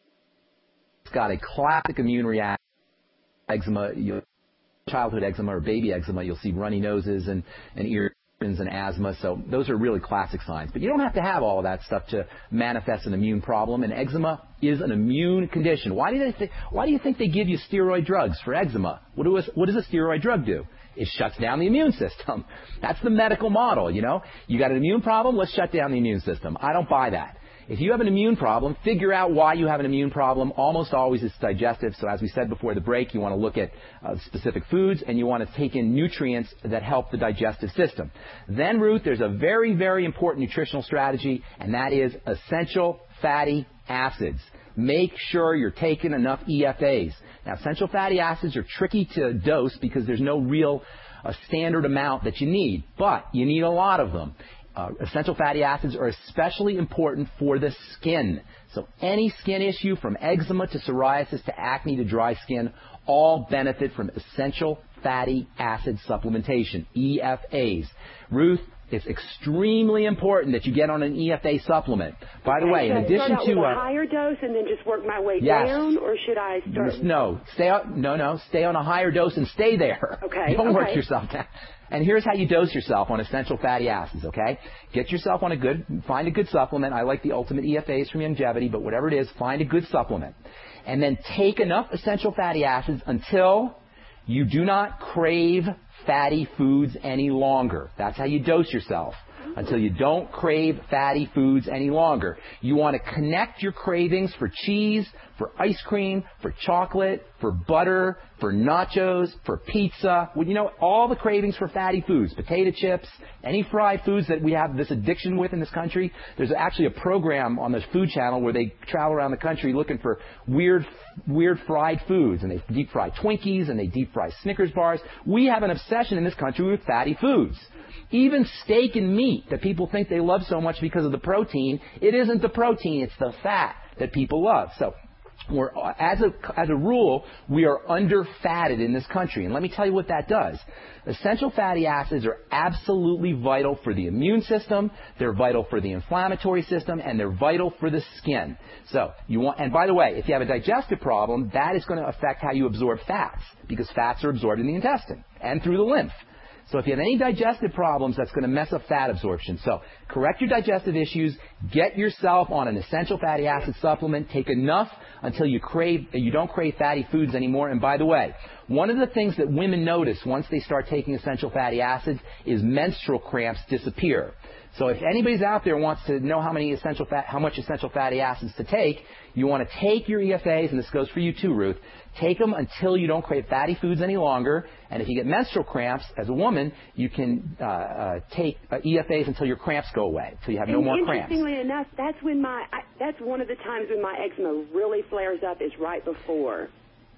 it's got a classic immune reaction. Eczema, you, childhood eczema or baby eczema, you'll see runny noses and, and ear and asthma. So those are really classic signs. But you don't have to have all of that stuff to manifest an immune problem. And eczema is an immune condition. Why do they th- Why do you think they give you steroid drugs for eczema? What, do a, what does a steroid drug do? It shuts down the immune system. That's the medical model, you know. You got an immune problem, let's shut down the immune system. I don't buy that. If you have an immune problem, figure out why you have an immune problem. Almost always it's digestive. So as we said before the break, you want to look at uh, specific foods and you want to take in nutrients that help the digestive system. Then, Ruth, there's a very, very important nutritional strategy, and that is essential fatty acids. Make sure you're taking enough E F As. Now, essential fatty acids are tricky to dose because there's no real uh, standard amount that you need, but you need a lot of them. Uh, essential fatty acids are especially important for the skin. So any skin issue, from eczema to psoriasis to acne to dry skin, all benefit from essential fatty acid supplementation, E F As. Ruth, it's extremely important that you get on an E F A supplement. By the way, in addition start out to with a a higher dose and then just work my way yes. down, or should I start? No, stay on, no, no, stay on a higher dose and stay there. Okay. Don't okay. work yourself down. And here's how you dose yourself on essential fatty acids, okay? Get yourself on a good, find a good supplement. I like the Ultimate E F As from Youngevity, but whatever it is, find a good supplement. And then take enough essential fatty acids until you do not crave fatty foods any longer. That's how you dose yourself. Until you don't crave fatty foods any longer. You want to connect your cravings for cheese, for ice cream, for chocolate, for butter, for nachos, for pizza. Well, you know, all the cravings for fatty foods, potato chips, any fried foods that we have this addiction with in this country. There's actually a program on the Food Channel where they travel around the country looking for weird, weird fried foods. And they deep fry Twinkies and they deep fry Snickers bars. We have an obsession in this country with fatty foods. Even steak and meat that people think they love so much because of the protein, it isn't the protein, it's the fat that people love. So We're, as a, as a rule, we are underfatted in this country. And let me tell you what that does. Essential fatty acids are absolutely vital for the immune system, they're vital for the inflammatory system, and they're vital for the skin. So, you want, and by the way, if you have a digestive problem, that is going to affect how you absorb fats, because fats are absorbed in the intestine and through the lymph. So if you have any digestive problems, that's going to mess up fat absorption. So correct your digestive issues. Get yourself on an essential fatty acid supplement. Take enough until you crave, you don't crave fatty foods anymore. And by the way, one of the things that women notice once they start taking essential fatty acids is menstrual cramps disappear. So if anybody's out there wants to know how many essential fat, how much essential fatty acids to take, you want to take your E F As, and this goes for you too, Ruth. Take them until you don't crave fatty foods any longer. And if you get menstrual cramps, as a woman, you can uh, uh, take uh, E F As until your cramps go away, until you have no and more cramps. Interestingly enough, that's when my I, that's one of the times when my eczema really flares up is right before.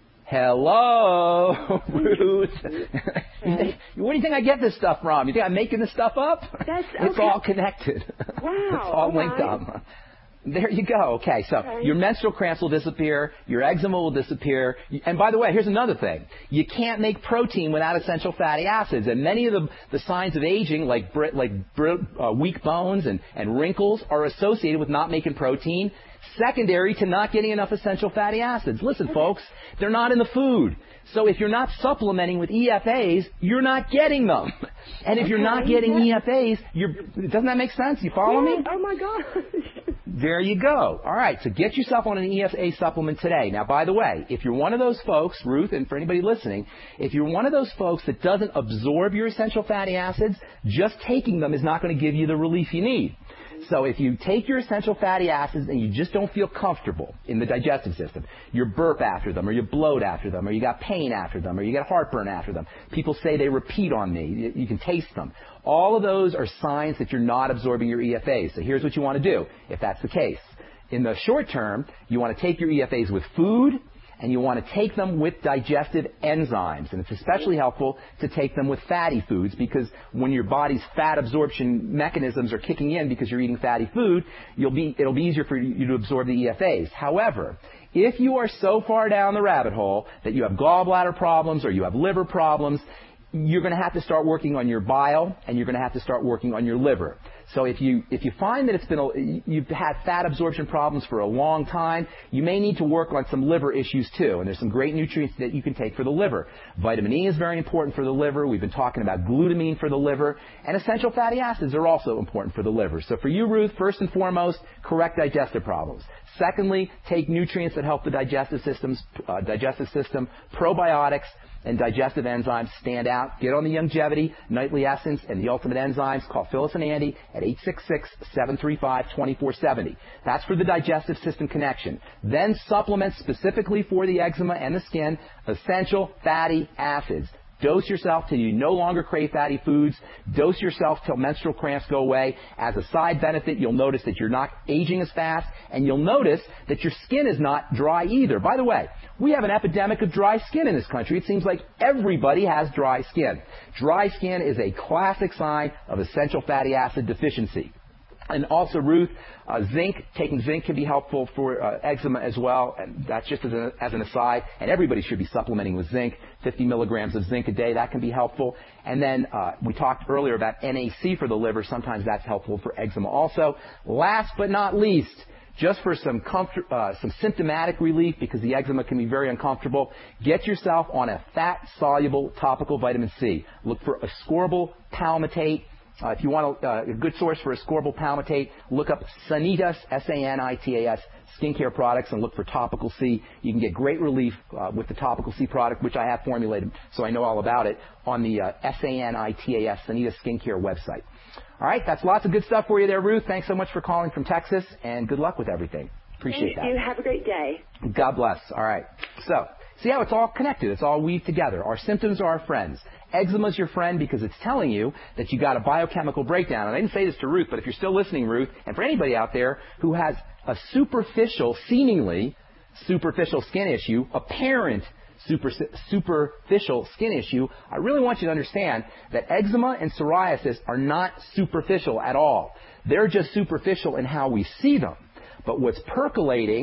Hello, Ruth. Where do you think I get this stuff from? You think I'm making this stuff up? That's, it's okay. all connected. Wow. It's all linked right. up. There you go. Okay, so okay. your menstrual cramps will disappear, your eczema will disappear, and by the way, here's another thing. You can't make protein without essential fatty acids, and many of the, the signs of aging, like br- like br- uh, weak bones and, and wrinkles, are associated with not making protein, secondary to not getting enough essential fatty acids. Listen, okay. folks, they're not in the food. So if you're not supplementing with E F As, you're not getting them. And if okay. you're not getting yeah. E F As, you're, doesn't that make sense? You follow yeah. me? Oh, my gosh. There you go. All right, so get yourself on an E F A supplement today. Now, by the way, if you're one of those folks, Ruth, and for anybody listening, if you're one of those folks that doesn't absorb your essential fatty acids, just taking them is not going to give you the relief you need. So if you take your essential fatty acids and you just don't feel comfortable in the digestive system, you burp after them, or you bloat after them, or you got pain after them, or you get heartburn after them, people say they repeat on me, you, you can taste them. All of those are signs that you're not absorbing your E F As. So here's what you want to do if that's the case. In the short term, you want to take your E F As with food, and you want to take them with digestive enzymes. And it's especially helpful to take them with fatty foods, because when your body's fat absorption mechanisms are kicking in because you're eating fatty food, you'll be, it'll be easier for you to absorb the E F As. However, if you are so far down the rabbit hole that you have gallbladder problems or you have liver problems, you're going to have to start working on your bile, and you're going to have to start working on your liver. So if you if you find that it's been a, you've had fat absorption problems for a long time, you may need to work on some liver issues too. And there's some great nutrients that you can take for the liver. Vitamin E is very important for the liver. We've been talking about glutamine for the liver, and essential fatty acids are also important for the liver. So for you, Ruth, first and foremost, correct digestive problems. Secondly, take nutrients that help the digestive systems, uh, digestive system, probiotics, and digestive enzymes stand out. Get on the Youngevity, Nightly Essence, and the Ultimate Enzymes. Call Phyllis and Andy at eight six six, seven three five, two four seven zero. That's for the digestive system connection. Then supplement specifically for the eczema and the skin, essential fatty acids. Dose yourself till you no longer crave fatty foods. Dose yourself till menstrual cramps go away. As a side benefit, you'll notice that you're not aging as fast, and you'll notice that your skin is not dry either. By the way, we have an epidemic of dry skin in this country. It seems like everybody has dry skin. Dry skin is a classic sign of essential fatty acid deficiency. And also, Ruth, uh, zinc, taking zinc can be helpful for uh, eczema as well. And that's just as, a, as an aside. And everybody should be supplementing with zinc, fifty milligrams of zinc a day. That can be helpful. And then uh, we talked earlier about N A C for the liver. Sometimes that's helpful for eczema also. Last but not least, just for some comfort, uh, some symptomatic relief, because the eczema can be very uncomfortable, get yourself on a fat-soluble topical vitamin C. Look for ascorbyl palmitate. Uh, if you want a, uh, a good source for ascorbyl palmitate, look up Sanitas, S A N I T A S, skincare products, and look for Topical C. You can get great relief uh, with the Topical C product, which I have formulated, so I know all about it, on the uh, S A N I T A S, Sanitas Skincare website. All right, that's lots of good stuff for you there, Ruth. Thanks so much for calling from Texas, and good luck with everything. Appreciate that. Thank you. Have a great day. God bless. All right. So, see how it's all connected. It's all weaved together. Our symptoms are our friends. Eczema is your friend because it's telling you that you got a biochemical breakdown. And I didn't say this to Ruth, but if you're still listening, Ruth, and for anybody out there who has a superficial, seemingly superficial skin issue, apparent super, superficial skin issue, I really want you to understand that eczema and psoriasis are not superficial at all. They're just superficial in how we see them. But what's percolating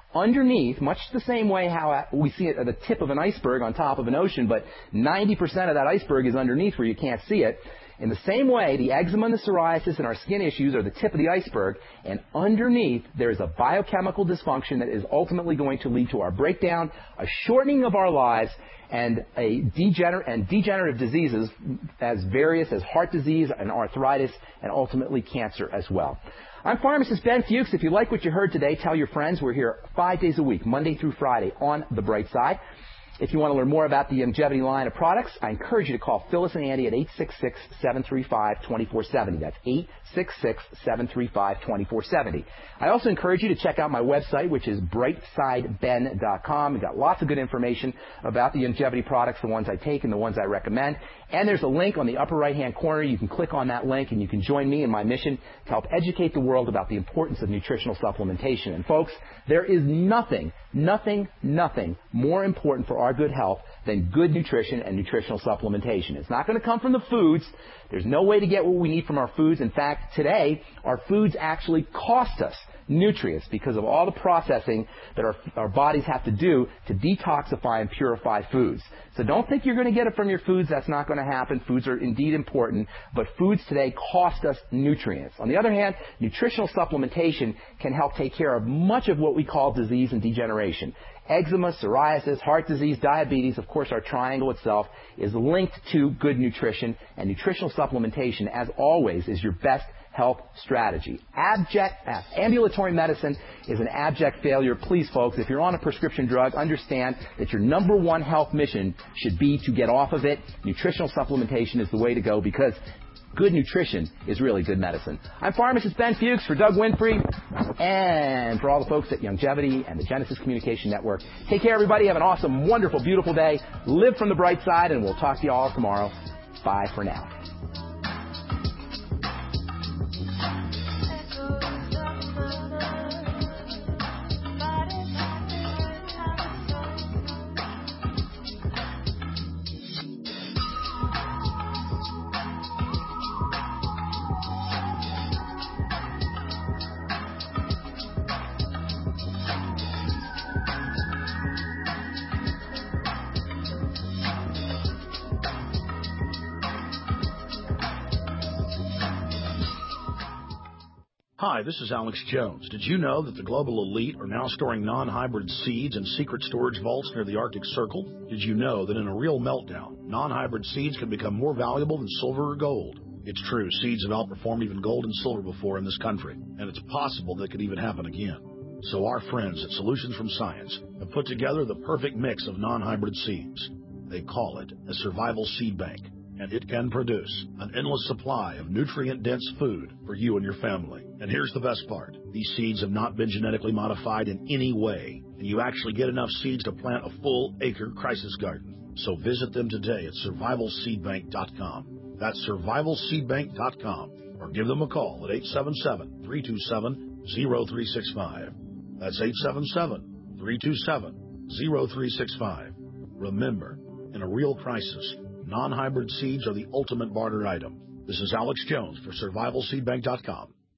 underneath, much the same way how we see it at the tip of an iceberg on top of an ocean, but ninety percent of that iceberg is underneath where you can't see it. In the same way, the eczema and the psoriasis and our skin issues are the tip of the iceberg, and underneath there is a biochemical dysfunction that is ultimately going to lead to our breakdown, a shortening of our lives, and a degener- and degenerative diseases as various as heart disease and arthritis, and ultimately cancer as well. I'm pharmacist Ben Fuchs. If you like what you heard today, tell your friends. We're here five days a week, Monday through Friday, on The Bright Side. If you want to learn more about the Youngevity line of products, I encourage you to call Phyllis and Andy at eight six six, seven three five, two four seven zero. That's eight six six, seven three five, two four seven zero. I also encourage you to check out my website, which is bright side ben dot com. We've got lots of good information about the Youngevity products, the ones I take and the ones I recommend. And there's a link on the upper right-hand corner. You can click on that link and you can join me in my mission to help educate the world about the importance of nutritional supplementation. And folks, there is nothing, nothing, nothing more important for our good health than good nutrition and nutritional supplementation. It's not going to come from the foods. There's no way to get what we need from our foods. In fact, today, our foods actually cost us nutrients because of all the processing that our, our bodies have to do to detoxify and purify foods. So don't think you're going to get it from your foods. That's not going to happen. Foods are indeed important, but foods today cost us nutrients. On the other hand, nutritional supplementation can help take care of much of what we call disease and degeneration. Eczema, psoriasis, heart disease, diabetes, of course our triangle itself is linked to good nutrition, and nutritional supplementation, as always, is your best health strategy. Abject, uh, ambulatory medicine is an abject failure. Please, folks, if you're on a prescription drug, understand that your number one health mission should be to get off of it. Nutritional supplementation is the way to go because good nutrition is really good medicine. I'm pharmacist Ben Fuchs for Doug Winfrey and for all the folks at Youngevity and the Genesis Communication Network. Take care, everybody. Have an awesome, wonderful, beautiful day. Live from the bright side, and we'll talk to you all tomorrow. Bye for now. Hi, this is Alex Jones. Did you know that the global elite are now storing non-hybrid seeds in secret storage vaults near the Arctic Circle? Did you know that in a real meltdown, non-hybrid seeds can become more valuable than silver or gold? It's true, seeds have outperformed even gold and silver before in this country, and it's possible that could even happen again. So our friends at Solutions from Science have put together the perfect mix of non-hybrid seeds. They call it a survival seed bank, and it can produce an endless supply of nutrient-dense food for you and your family. And here's the best part. These seeds have not been genetically modified in any way, and you actually get enough seeds to plant a full-acre crisis garden. So visit them today at survival seed bank dot com. That's survival seed bank dot com, or give them a call at eight seven seven, three two seven, zero three six five. That's eight seven seven, three two seven, zero three six five. Remember, in a real crisis, non-hybrid seeds are the ultimate barter item. This is Alex Jones for survival seed bank dot com.